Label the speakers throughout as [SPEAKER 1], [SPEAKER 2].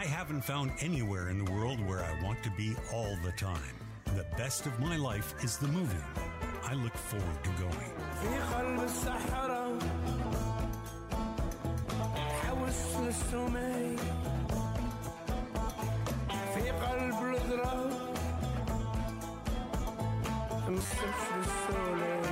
[SPEAKER 1] I haven't found anywhere in the world where I want to be all the time. The best of my life is the moving. I look forward to going.
[SPEAKER 2] في قلب الصحراء حوس للسمي في قلب الضراب مسف للسولي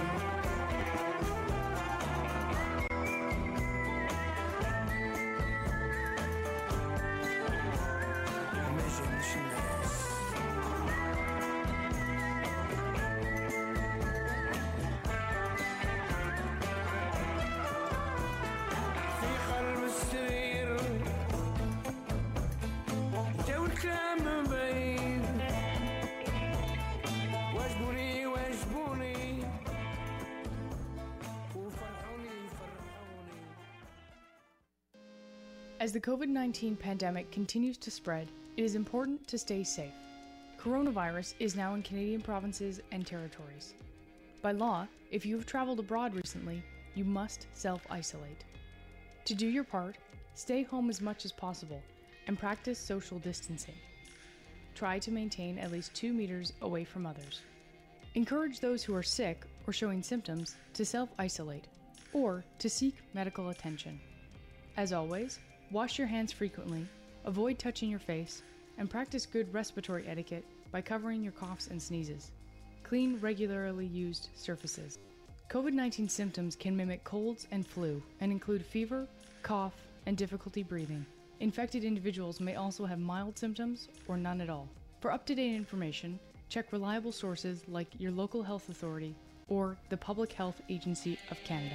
[SPEAKER 3] As the COVID-19 pandemic continues to spread, it is important to stay safe. Coronavirus is now in Canadian provinces and territories. By law, if you have traveled abroad recently, you must self-isolate. To do your part, stay home as much as possible and practice social distancing. Try to maintain at least 2 meters away from others. Encourage those who are sick or showing symptoms to self-isolate or to seek medical attention. As always, wash your hands frequently, avoid touching your face, and practice good respiratory etiquette by covering your coughs and sneezes. Clean regularly used surfaces. COVID-19 symptoms can mimic colds and flu and include fever, cough, and difficulty breathing. Infected individuals may also have mild symptoms or none at all. For up-to-date information, check reliable sources like your local health authority or the Public Health Agency of Canada.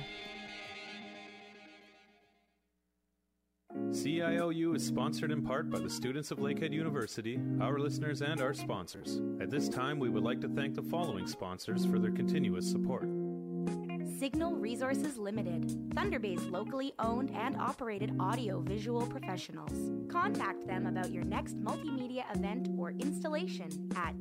[SPEAKER 4] CIOU is sponsored in part by the students of Lakehead University, our listeners, and our sponsors. At this time, we would like to thank the following sponsors for their continuous support.
[SPEAKER 5] Signal Resources Limited, Thunder Bay's locally owned and operated audio-visual professionals. Contact them about your next multimedia event or installation at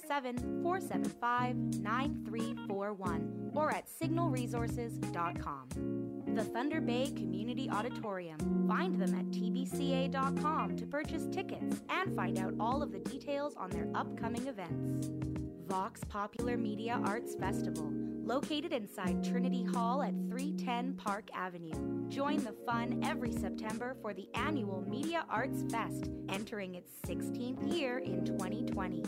[SPEAKER 5] 807-475-9341 or at signalresources.com. The Thunder Bay Community Auditorium. Find them at tbca.com to purchase tickets and find out all of the details on their upcoming events. Vox Popular Media Arts Festival, located inside Trinity Hall at 310 Park Avenue. Join the fun every September for the annual Media Arts Fest, entering its 16th year in 2020.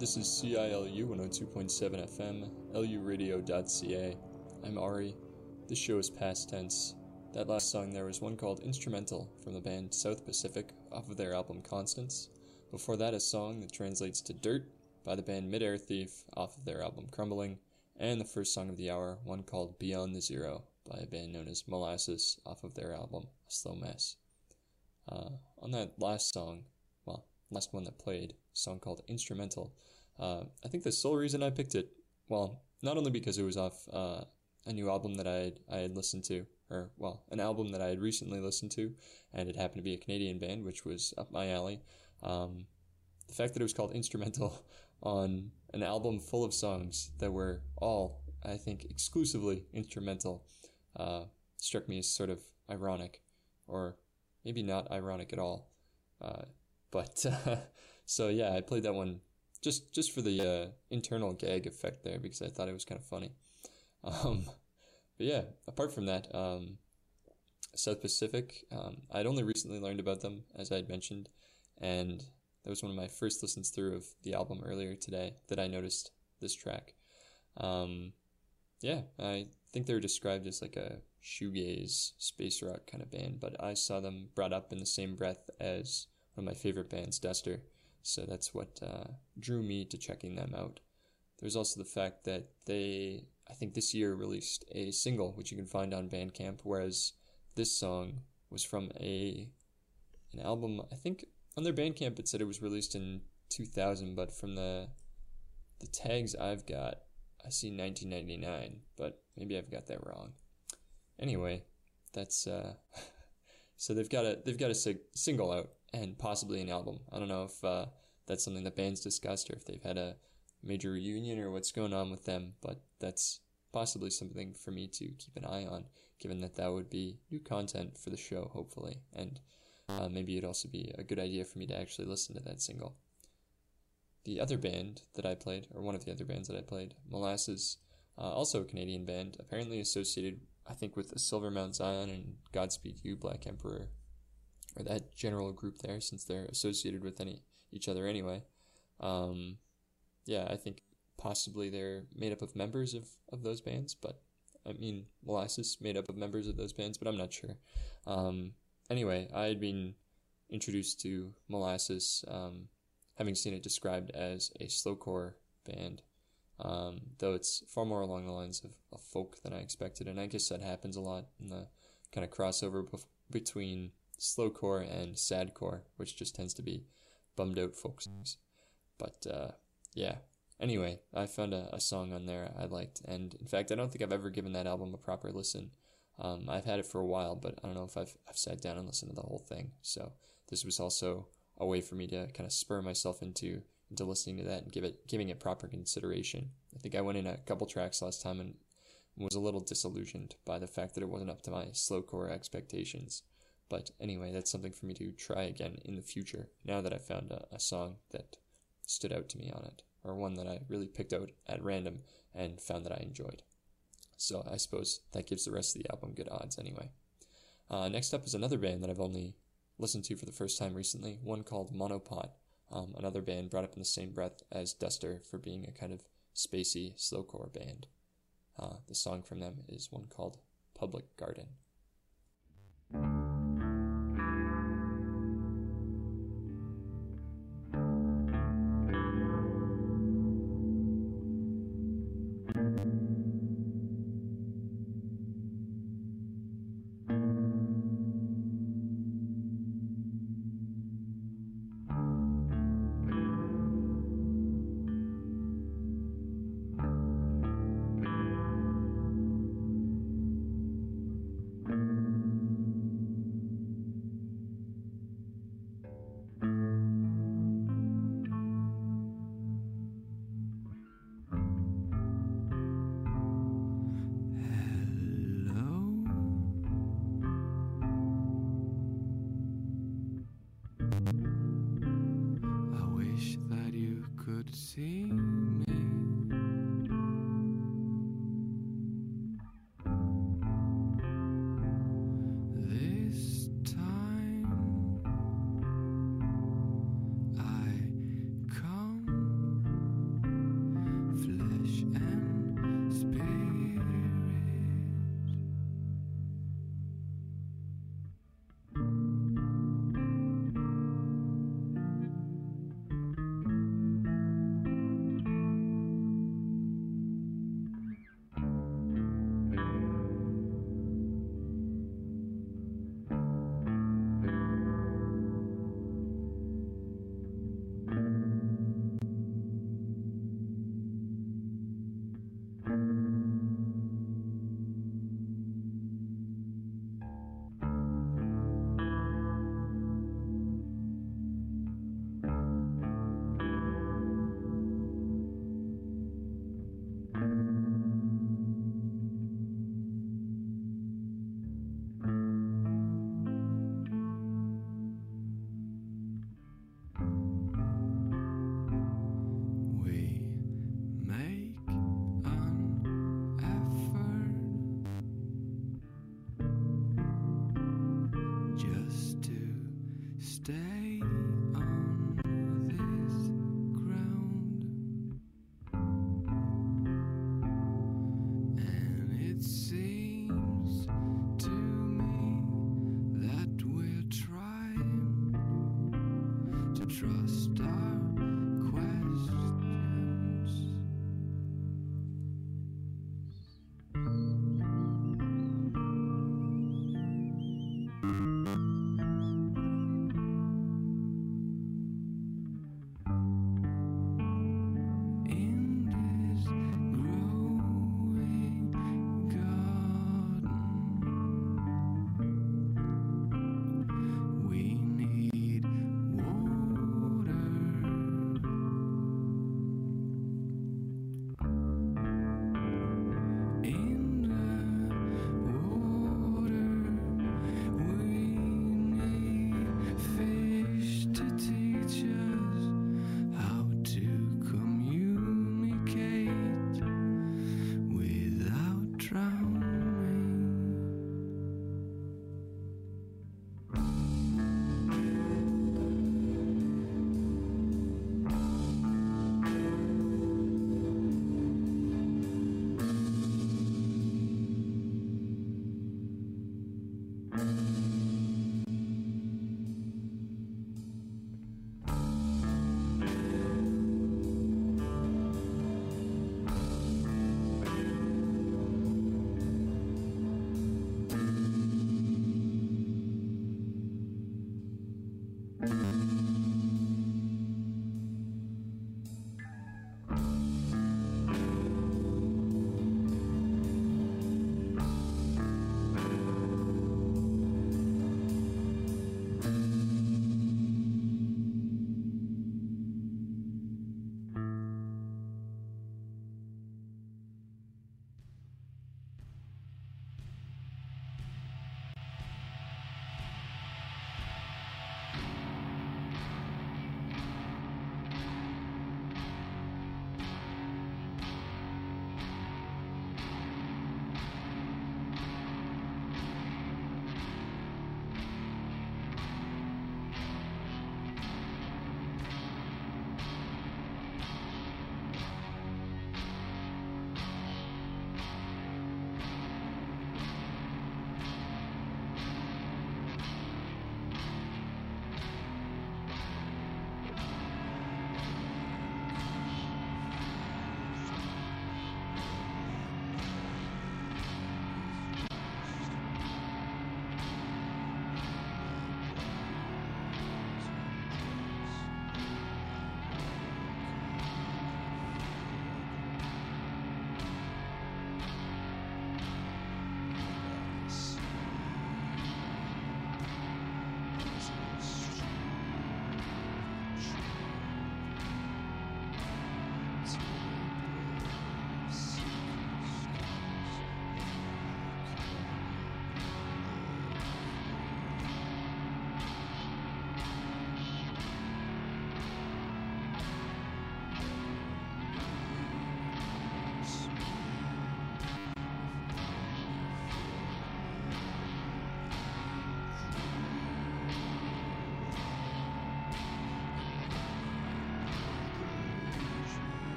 [SPEAKER 6] This is CILU 102.7 FM, luradio.ca. I'm Ari. This show is past tense. That last song there was one called Instrumental from the band South Pacific off of their album Constance. Before that, a song that translates to Dirt by the band Midair Thief off of their album Crumbling. And the first song of the hour, one called Beyond the Zero by a band known as Molasses off of their album A Slow Mess. On that last song, last one that played, a song called Instrumental, I think the sole reason I picked it, not only because it was off a new album that I had listened to, an album that I had recently listened to, and it happened to be a Canadian band, which was up my alley. The fact that it was called Instrumental on an album full of songs that were all, I think, exclusively instrumental, struck me as sort of ironic, or maybe not ironic at all. So yeah, I played that one just for the internal gag effect there, because I thought it was kind of funny. But yeah, apart from that, South Pacific, I'd only recently learned about them, as I had mentioned, and that was one of my first listens through of the album earlier today that I noticed this track. Yeah, I think they were described as like a shoegaze, space rock kind of band, but I saw them brought up in the same breath as one of my favorite bands, Duster, so that's what drew me to checking them out. There's also the fact that they, I think this year, released a single, which you can find on Bandcamp, whereas this song was from an album, I think on their Bandcamp it said it was released in 2000, but from the tags I've got, I see 1999, but maybe I've got that wrong. Anyway, that's so they've got a single out and possibly an album. I don't know if that's something that bands discussed or if they've had a major reunion or what's going on with them, but that's possibly something for me to keep an eye on, given that would be new content for the show, hopefully, and maybe it'd also be a good idea for me to actually listen to that single. The other band that I played, or one of the other bands that I played, Molasses, also a Canadian band, apparently associated, I think, with the Silver Mount Zion and Godspeed You, Black Emperor, or that general group there, since they're associated with each other anyway. Yeah, I think possibly they're made up of members of those bands, but I mean, Molasses made up of members of those bands, but I'm not sure. Anyway, I had been introduced to Molasses, having seen it described as a slowcore band, though it's far more along the lines of folk than I expected, and I guess that happens a lot in the kind of crossover between slowcore and sadcore, which just tends to be bummed out folk songs. But yeah, anyway, I found a song on there I liked, and in fact I don't think I've ever given that album a proper listen. I've had it for a while, but I don't know if I've sat down and listened to the whole thing, so this was also a way for me to kind of spur myself into listening to that and giving it proper consideration. I think I went in a couple tracks last time and was a little disillusioned by the fact that it wasn't up to my slowcore expectations. But anyway, that's something for me to try again in the future, now that I found a song that stood out to me on it, or one that I really picked out at random and found that I enjoyed. So I suppose that gives the rest of the album good odds anyway. Next up is another band that I've only listened to for the first time recently, one called Monopod, another band brought up in the same breath as Duster for being a kind of spacey slowcore band. The song from them is one called Public Garden.
[SPEAKER 2] stay on this ground, and it seems to me that we're trying to trust our questions. In this growing garden, we need water. In the water, we need fish to teach us how to communicate without drowning.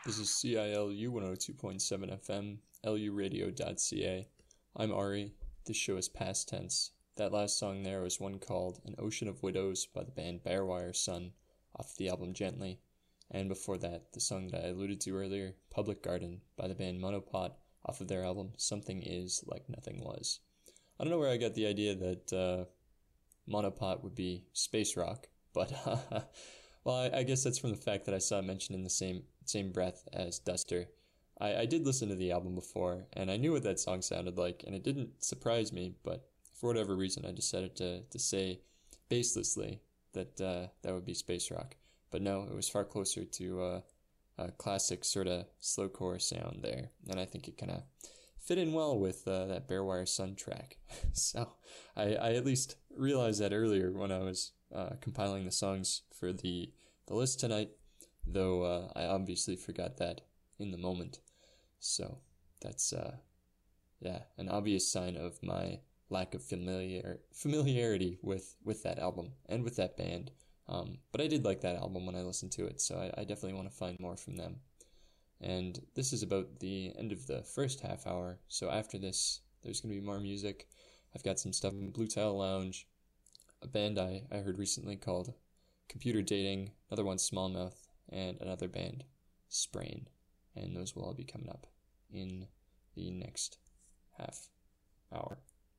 [SPEAKER 6] This is CILU 102.7 FM, luradio.ca. I'm Ari. This show is past tense. That last song there was one called An Ocean of Widows by the band Barewire Sun off the album Gently. And before that, the song that I alluded to earlier, Public Garden by the band Monopod off of their album Something Is Like Nothing Was. I don't know where I got the idea that Monopod would be space rock, but well, I guess that's from the fact that I saw it mentioned in the same breath as Duster. I did listen to the album before, and I knew what that song sounded like, and it didn't surprise me, but for whatever reason, I decided to say baselessly that that would be space rock. But no, it was far closer to a classic sort of slowcore sound there, and I think it kind of fit in well with that Barewire Sun track. So I at least realized that earlier when I was compiling the songs for the list tonight, though I obviously forgot that in the moment. So that's an obvious sign of my lack of familiarity with that album and with that band. But I did like that album when I listened to it, so I definitely want to find more from them. And this is about the end of the first half hour, so after this, there's going to be more music. I've got some stuff in Blue Tile Lounge, a band I heard recently called Computer Dating, another one Smallmouth, and another band, Sprain. And those will all be coming up in the next half hour.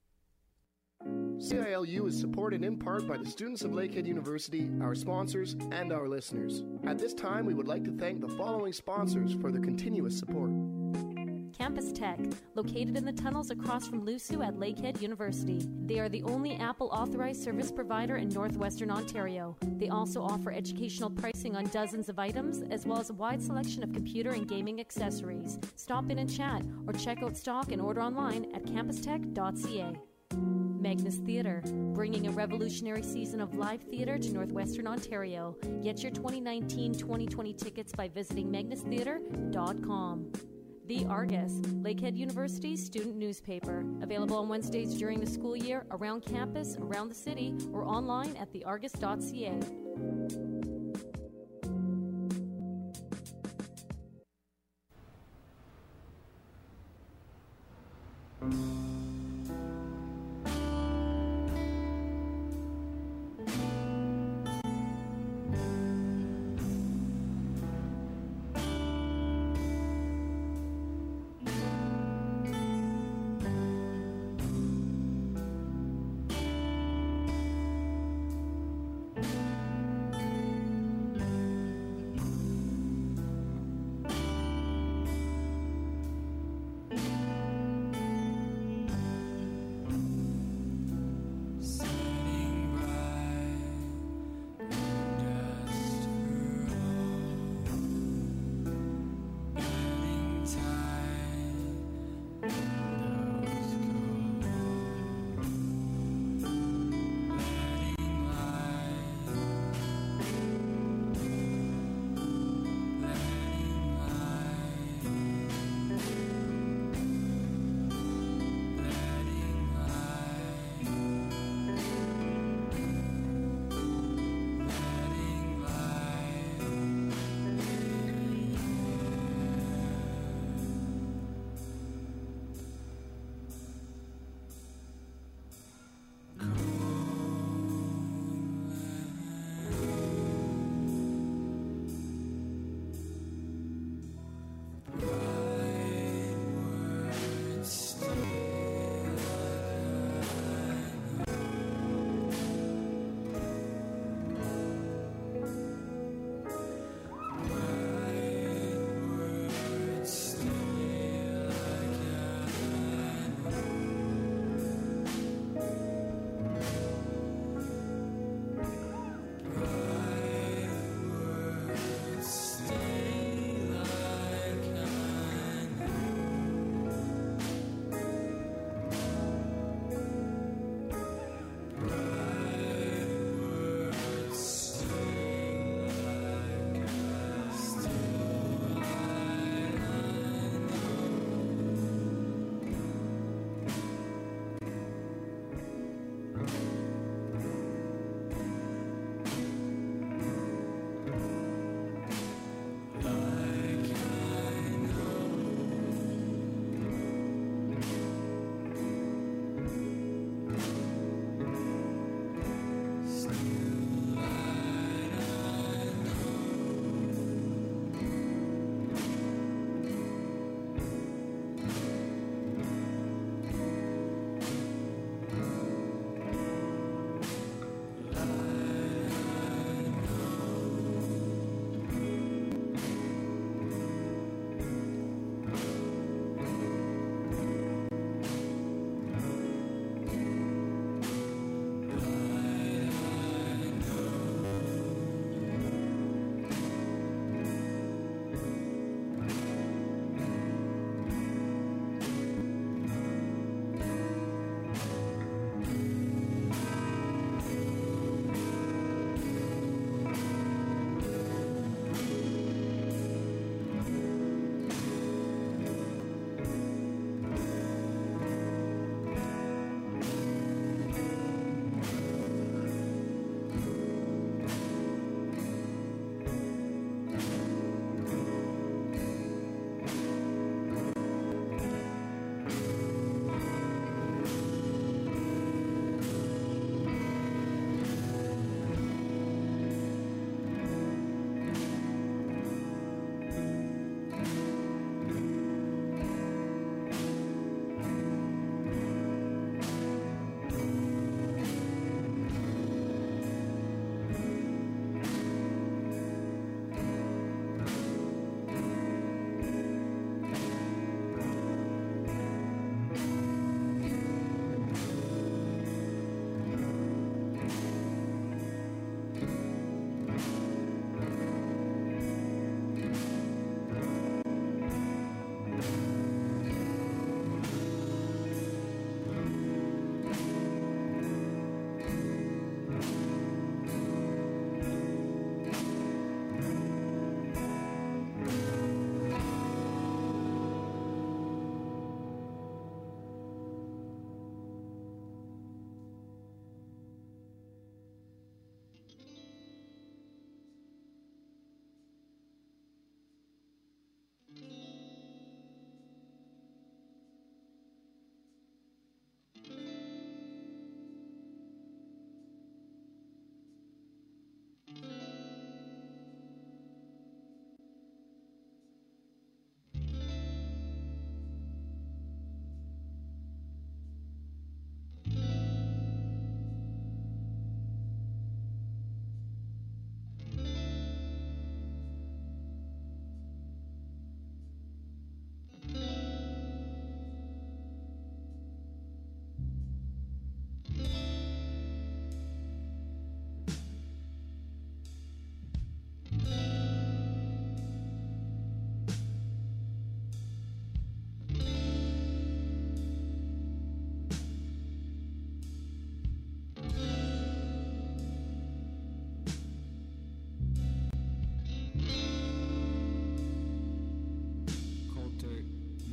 [SPEAKER 7] CILU is supported in part by the students of Lakehead University, our sponsors, and our listeners. At this time, we would like to thank the following sponsors for their continuous support.
[SPEAKER 8] Campus Tech, located in the tunnels across from LUSU at Lakehead University. They are the only Apple authorized service provider in northwestern Ontario. They also offer educational pricing on dozens of items, as well as a wide selection of computer and gaming accessories. Stop in and chat, or check out stock and order online at campustech.ca. Magnus Theatre, bringing a revolutionary season of live theatre to northwestern Ontario. Get your 2019-2020 tickets by visiting magnustheatre.com. The Argus, Lakehead University's student newspaper. Available on Wednesdays during the school year, around campus, around the city, or online at theargus.ca.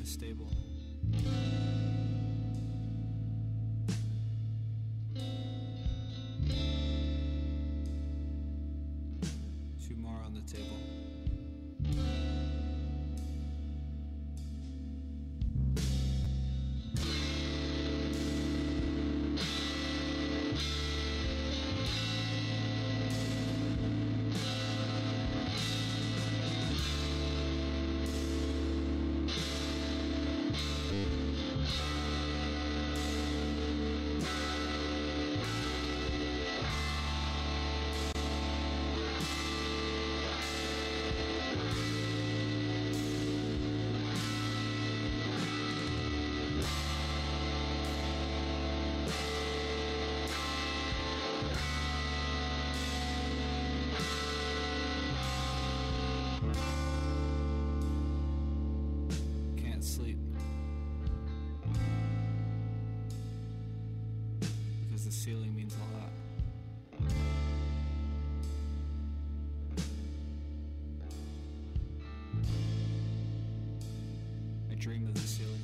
[SPEAKER 2] stable. Two more on the table. Can't sleep. Because the ceiling means a lot. I dream of the ceiling.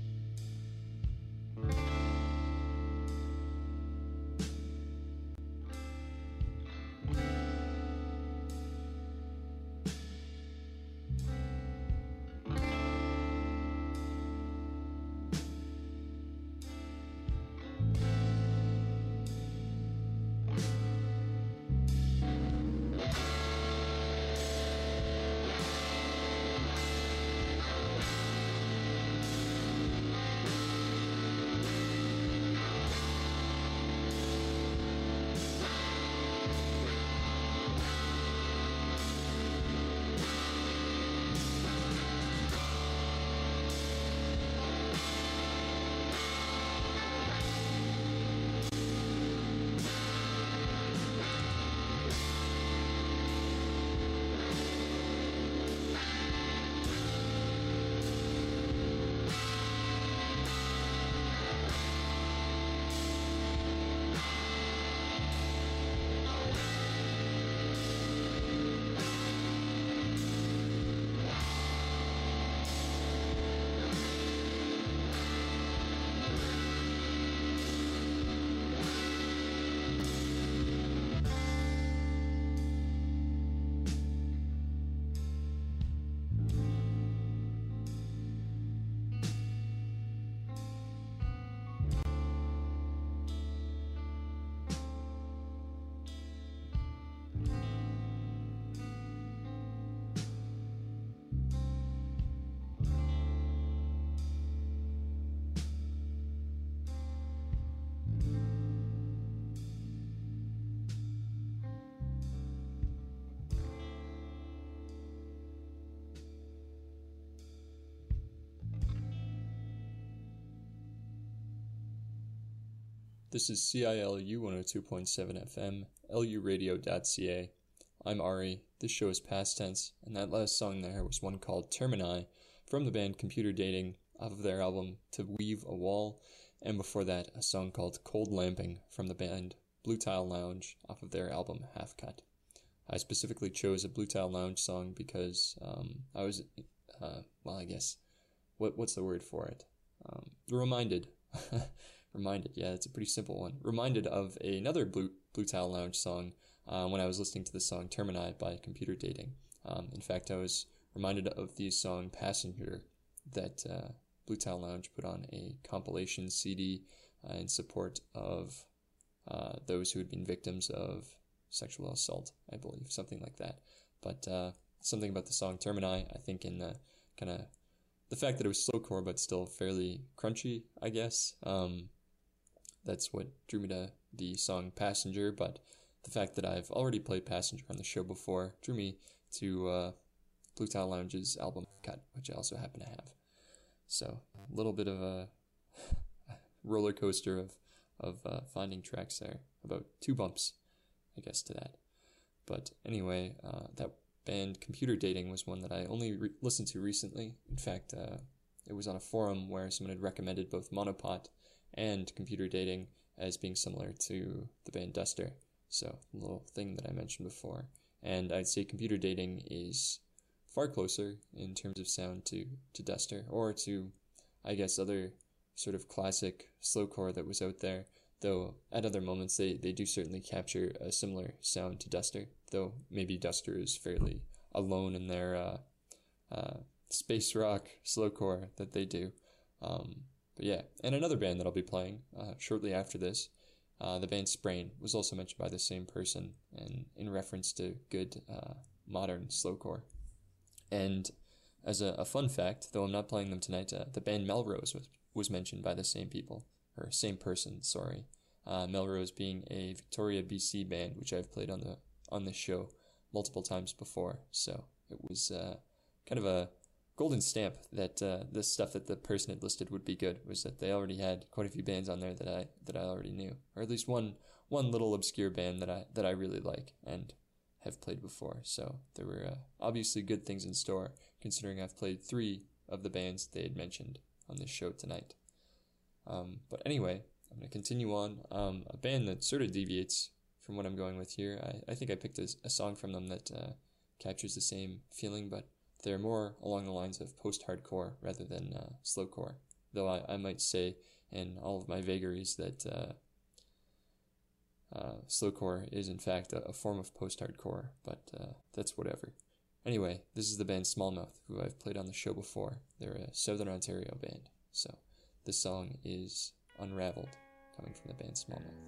[SPEAKER 6] This is CILU 102.7 FM, luradio.ca. I'm Ari. This show is past tense, and that last song there was one called Termini from the band Computer Dating off of their album To Weave a Wall, and before that a song called Cold Lamping from the band Blue Tile Lounge off of their album Half Cut. I specifically chose a Blue Tile Lounge song because I was, I guess, what's the word for it? Reminded. Reminded, yeah, it's a pretty simple one. Reminded of another Blue Tile Lounge song when I was listening to the song Termini by Computer Dating. In fact, I was reminded of the song Passenger that Blue Tile Lounge put on a compilation CD in support of those who had been victims of sexual assault, I believe, something like that. But something about the song Termini, I think in the kind of the fact that it was slowcore but still fairly crunchy, I guess. That's what drew me to the song Passenger, but the fact that I've already played Passenger on the show before drew me to Blue Tile Lounge's album Cut, which I also happen to have. So a little bit of a roller coaster of finding tracks there. About 2 bumps, I guess, to that. But anyway, that band Computer Dating was one that I only listened to recently. In fact, it was on a forum where someone had recommended both Monopot and Computer Dating as being similar to the band Duster. So, a little thing that I mentioned before. And I'd say Computer Dating is far closer in terms of sound to Duster, or to, I guess, other sort of classic slowcore that was out there, though at other moments they do certainly capture a similar sound to Duster, though maybe Duster is fairly alone in their space rock slowcore that they do. But yeah, and another band that I'll be playing shortly after this, the band Sprain, was also mentioned by the same person, and in reference to good modern slowcore. And as a fun fact, though I'm not playing them tonight, the band Melrose was mentioned by the same people, or same person, sorry. Melrose being a Victoria, BC band, which I've played on this show multiple times before. So it was kind of a golden stamp that the stuff that the person had listed would be good, was that they already had quite a few bands on there that I already knew, or at least one little obscure band that I really like and have played before. So there were obviously good things in store, considering I've played 3 of the bands they had mentioned on this show tonight. But anyway, I'm going to continue on. A band that sort of deviates from what I'm going with here. I think I picked a song from them that captures the same feeling, but they're more along the lines of post-hardcore rather than slowcore. Though I might say in all of my vagaries that slowcore is in fact a form of post-hardcore, but that's whatever. Anyway, this is the band Smallmouth, who I've played on the show before. They're a Southern Ontario band. So this song is Unraveled, coming from the band Smallmouth.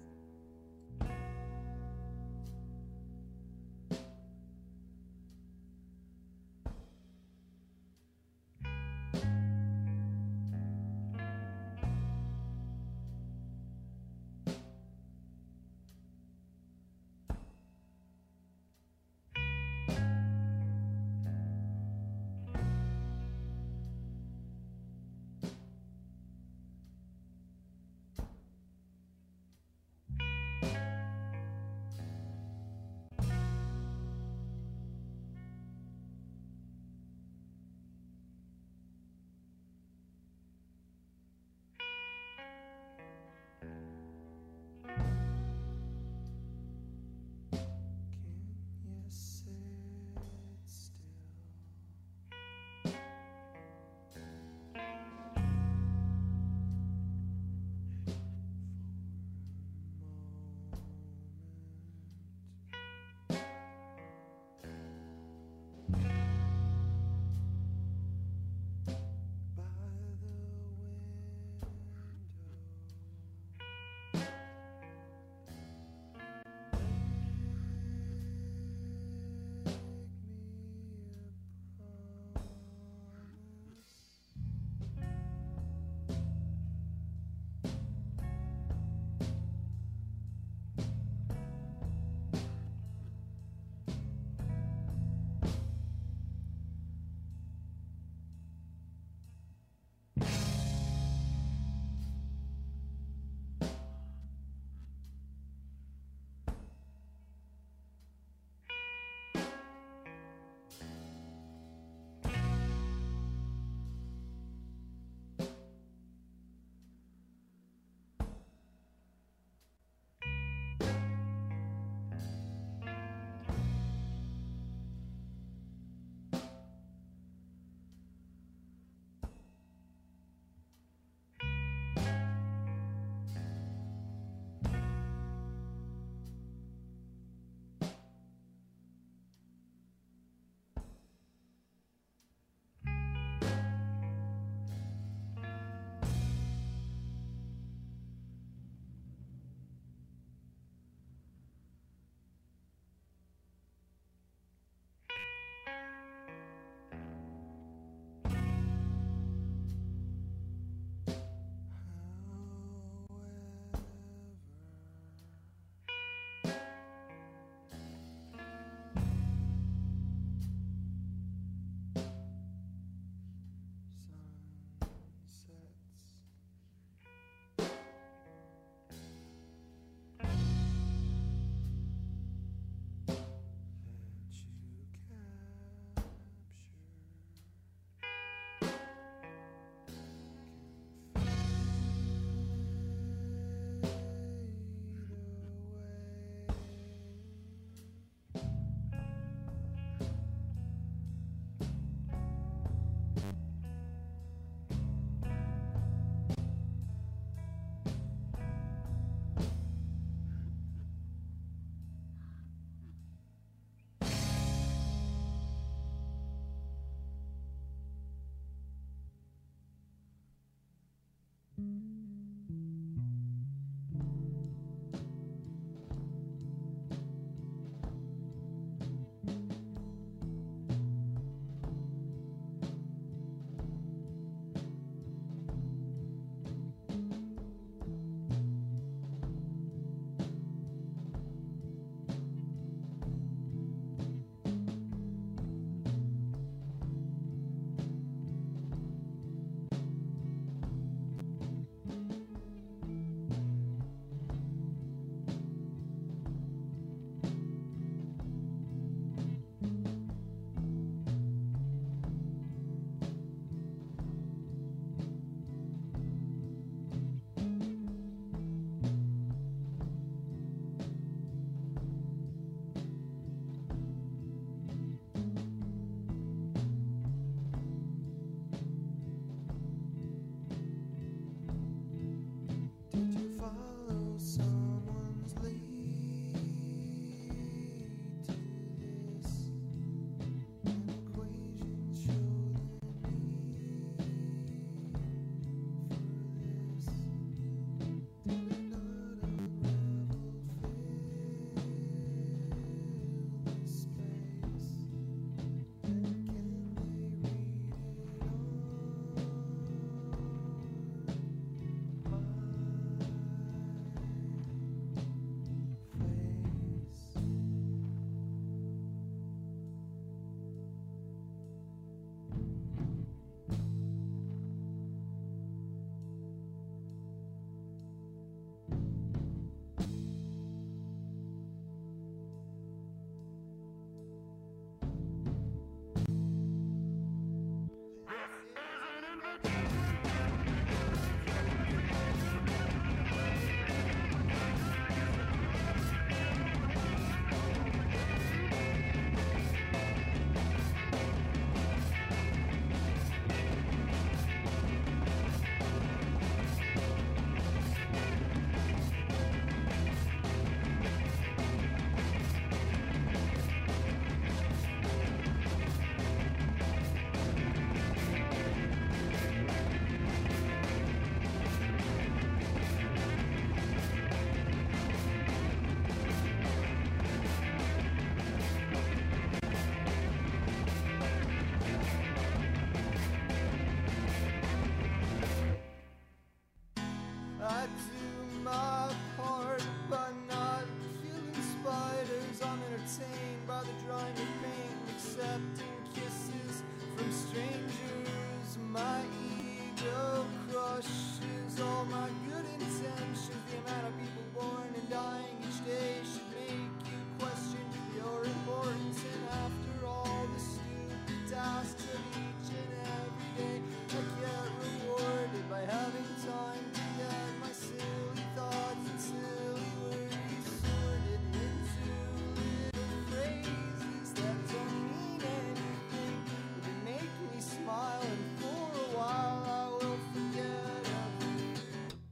[SPEAKER 9] accepting kisses from strangers. My ego crushes all my good intentions. The amount of people born and dying each day should make you question your importance. And after all the stupid tasks of each and every day, I get rewarded by having time to get my silly thoughts and silly worries sorted into little phrases that don't mean anything, but they make me smile, and for a while I will forget everything.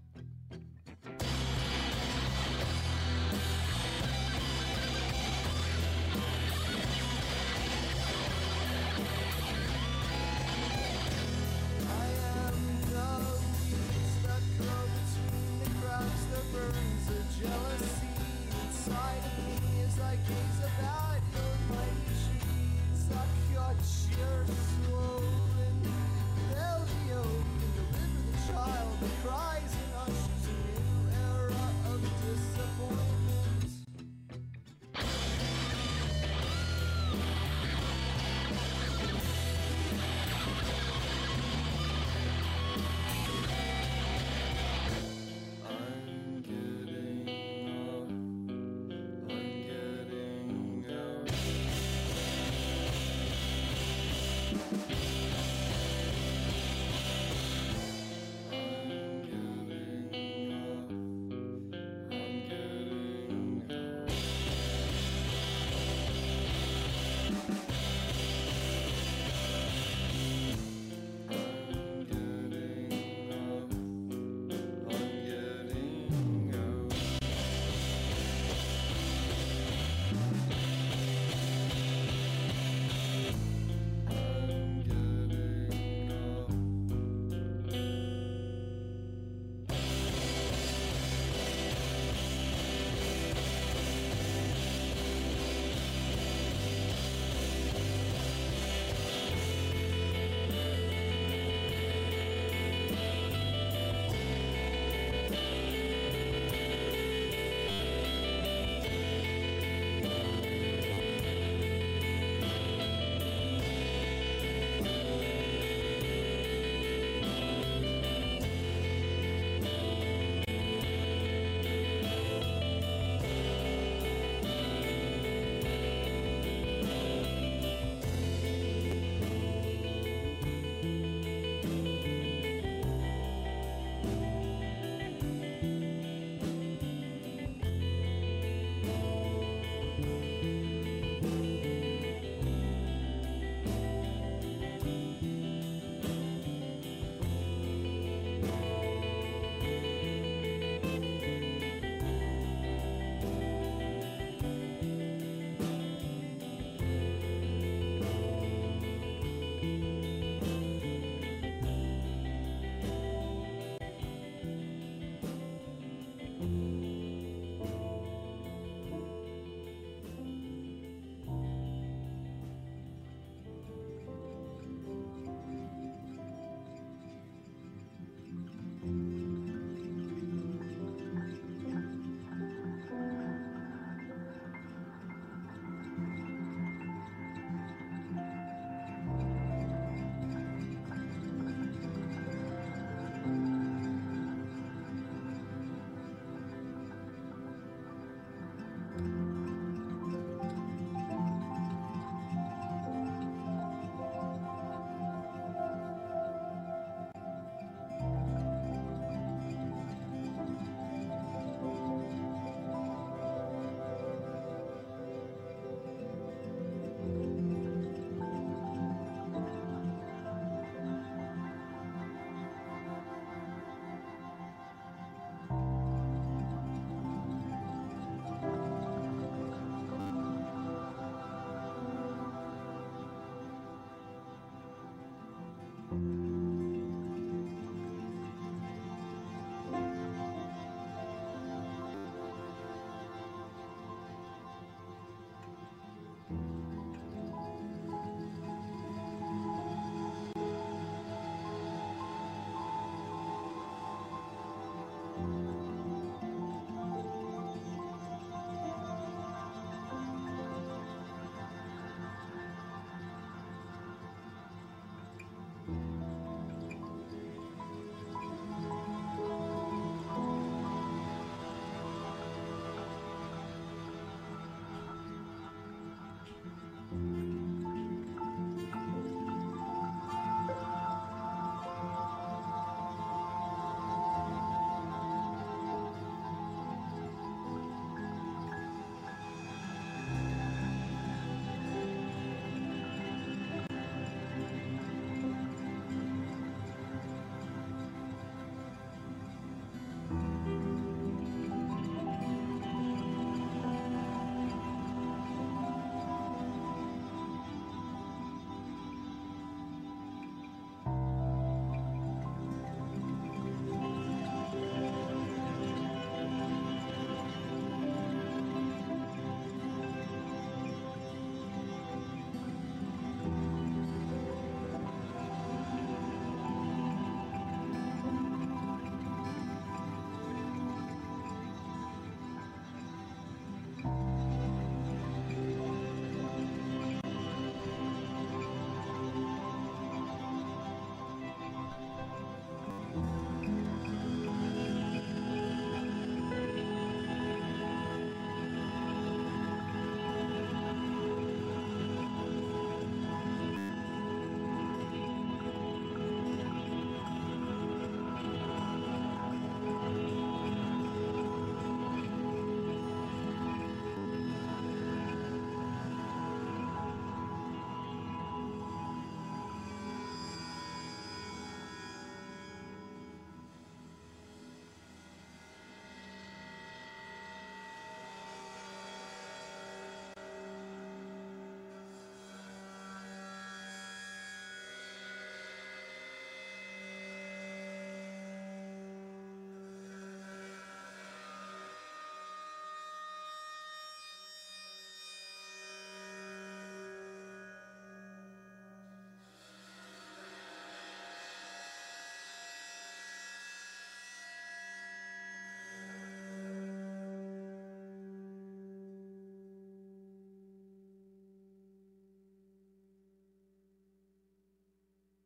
[SPEAKER 9] I am the weeds that grow between the cracks, the burns of jealousy inside of me as I gaze about your mighty trees. I cut your swollen belly open, deliver the child that cries and ushers a new era of disappointment. I'm getting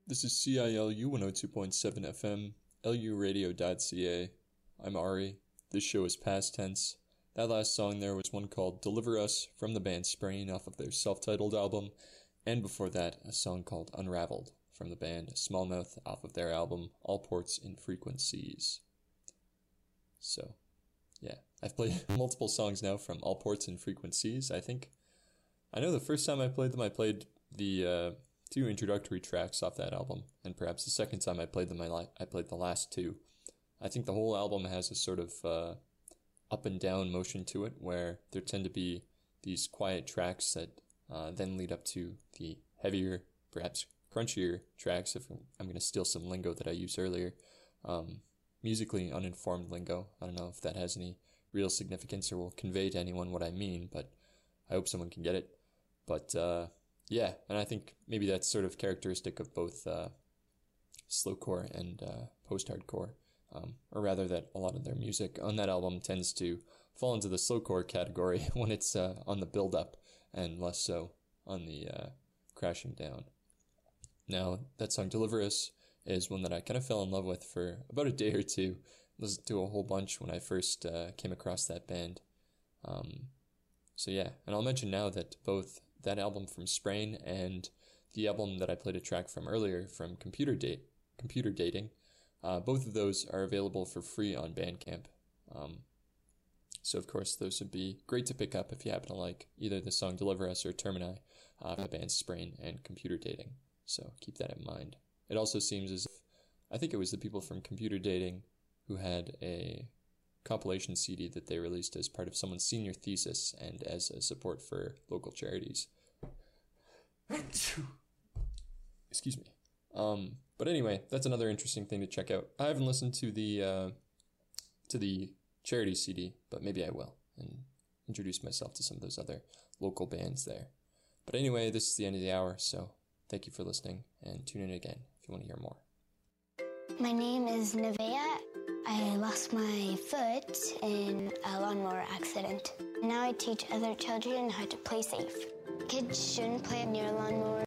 [SPEAKER 6] This is CILU 102.7 FM, luradio.ca. I'm Ari. This show is past tense. That last song there was one called Deliver Us from the band Sprain off of their self-titled album, and before that, a song called Unraveled from the band Smallmouth off of their album All Ports and Frequencies. So, yeah, I've played multiple songs now from All Ports and Frequencies, I think. I know the first time I played them, I played the 2 introductory tracks off that album, and perhaps the second time I played them, I played the last 2. I think the whole album has a sort of up and down motion to it, where there tend to be these quiet tracks that then lead up to the heavier, perhaps crunchier tracks, if I'm going to steal some lingo that I used earlier. Musically uninformed lingo. I don't know if that has any real significance or will convey to anyone what I mean, but I hope someone can get it. But yeah, and I think maybe that's sort of characteristic of both slowcore and post-hardcore, or rather that a lot of their music on that album tends to fall into the slowcore category when it's on the build-up, and less so on the crashing down. Now, that song Deliver Us is one that I kind of fell in love with for about a day or two. Listened to a whole bunch when I first came across that band. So yeah, and I'll mention now that both that album from Sprain and the album that I played a track from earlier from Computer Dating, both of those are available for free on Bandcamp. So of course those would be great to pick up if you happen to like either the song Deliver Us or Termini by the band Sprain and Computer Dating. So keep that in mind. It also seems as if, I think it was the people from Computer Dating who had a compilation CD that they released as part of someone's senior thesis and as a support for local charities. Excuse me. But anyway, that's another interesting thing to check out. I haven't listened to the charity CD, but maybe I will and introduce myself to some of those other local bands there. But anyway, this is the end of the hour, so thank you for listening, and tune in again if you want to hear more.
[SPEAKER 10] My name is Nevaeh. I lost my foot in a lawnmower accident. Now I teach other children how to play safe. Kids shouldn't play near lawnmowers.